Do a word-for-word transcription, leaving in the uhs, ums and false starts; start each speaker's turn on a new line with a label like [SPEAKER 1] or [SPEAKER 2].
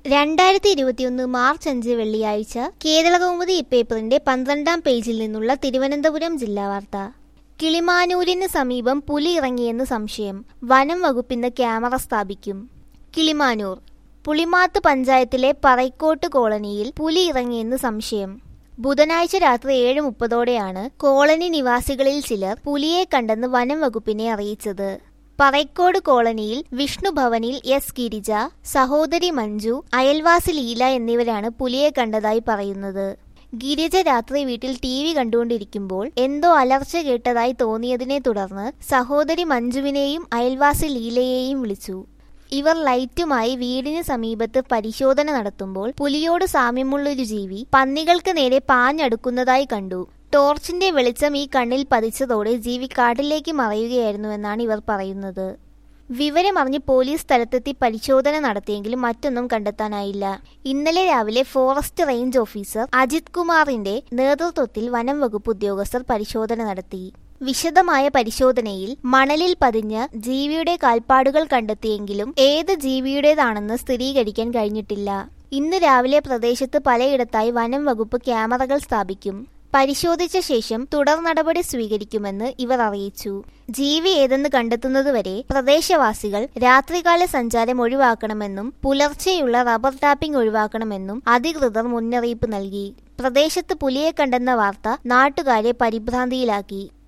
[SPEAKER 1] രണ്ടായിരത്തി ഇരുപത്തിയൊന്ന് മാർച്ച് അഞ്ച് വെള്ളിയാഴ്ച കേരളകൗമുദി ഇപ്പേപ്പറിന്റെ പന്ത്രണ്ടാം പേജിൽ നിന്നുള്ള തിരുവനന്തപുരം ജില്ലാ വാർത്ത. കിളിമാനൂരിന് സമീപം പുലി ഇറങ്ങിയെന്ന് സംശയം, വനം വകുപ്പിന്ന് ക്യാമറ സ്ഥാപിക്കും. കിളിമാനൂർ പുളിമാത്ത് പഞ്ചായത്തിലെ പറയ്ക്കോട്ട് കോളനിയിൽ പുലി ഇറങ്ങിയെന്ന് സംശയം. ബുധനാഴ്ച രാത്രി ഏഴ് മുപ്പതോടെയാണ് കോളനി നിവാസികളിൽ ചിലർ പുലിയെ കണ്ടെന്ന് വനം വകുപ്പിനെ അറിയിച്ചത്. പറയ്ക്കോട് കോളനിയിൽ വിഷ്ണു ഭവനിൽ എസ് ഗിരിജ, സഹോദരി മഞ്ജു, അയൽവാസി ലീല എന്നിവരാണ് പുലിയെ കണ്ടതായി പറയുന്നത്. ഗിരിജ രാത്രി വീട്ടിൽ ടി വി കണ്ടുകൊണ്ടിരിക്കുമ്പോൾ എന്തോ അലർച്ച കേട്ടതായി തോന്നിയതിനെ തുടർന്ന് സഹോദരി മഞ്ജുവിനെയും അയൽവാസി ലീലയെയും വിളിച്ചു. ഇവർ ലൈറ്റുമായി വീടിന് സമീപത്ത് പരിശോധന നടത്തുമ്പോൾ പുലിയോട് സാമ്യമുള്ളൊരു ജീവി പന്നികൾക്ക് നേരെ പാഞ്ഞടുക്കുന്നതായി കണ്ടു. ടോർച്ചിന്റെ വെളിച്ചം ഈ കണ്ണിൽ പതിച്ചതോടെ ജീവി കാട്ടിലേക്ക് മറയുകയായിരുന്നുവെന്നാണ് ഇവർ പറയുന്നത്. വിവരമറിഞ്ഞ് പോലീസ് സ്ഥലത്തെത്തി പരിശോധന നടത്തിയെങ്കിലും മറ്റൊന്നും കണ്ടെത്താനായില്ല. ഇന്നലെ രാവിലെ ഫോറസ്റ്റ് റേഞ്ച് ഓഫീസർ അജിത് കുമാറിന്റെ നേതൃത്വത്തിൽ വനം വകുപ്പ് ഉദ്യോഗസ്ഥർ പരിശോധന നടത്തി. വിശദമായ പരിശോധനയിൽ മണലിൽ പതിഞ്ഞ ജീവിയുടെ കാൽപ്പാടുകൾ കണ്ടെത്തിയെങ്കിലും ഏത് ജീവിയുടേതാണെന്ന് സ്ഥിരീകരിക്കാൻ കഴിഞ്ഞിട്ടില്ല. ഇന്ന് രാവിലെ പ്രദേശത്ത് പലയിടത്തായി വനം വകുപ്പ് ക്യാമറകൾ സ്ഥാപിക്കും. പരിശോധിച്ച ശേഷം തുടർ നടപടി സ്വീകരിക്കുമെന്ന് ഇവർ അറിയിച്ചു. ജീവി ഏതെന്ന് കണ്ടെത്തുന്നതുവരെ പ്രദേശവാസികൾ രാത്രികാല സഞ്ചാരം ഒഴിവാക്കണമെന്നും പുലർച്ചെയുള്ള റബ്ബർ ടാപ്പിംഗ് ഒഴിവാക്കണമെന്നും അധികൃതർ മുന്നറിയിപ്പ് നൽകി. പ്രദേശത്ത് പുലിയെ കണ്ടെന്ന വാർത്ത നാട്ടുകാരെ പരിഭ്രാന്തിയിലാക്കി.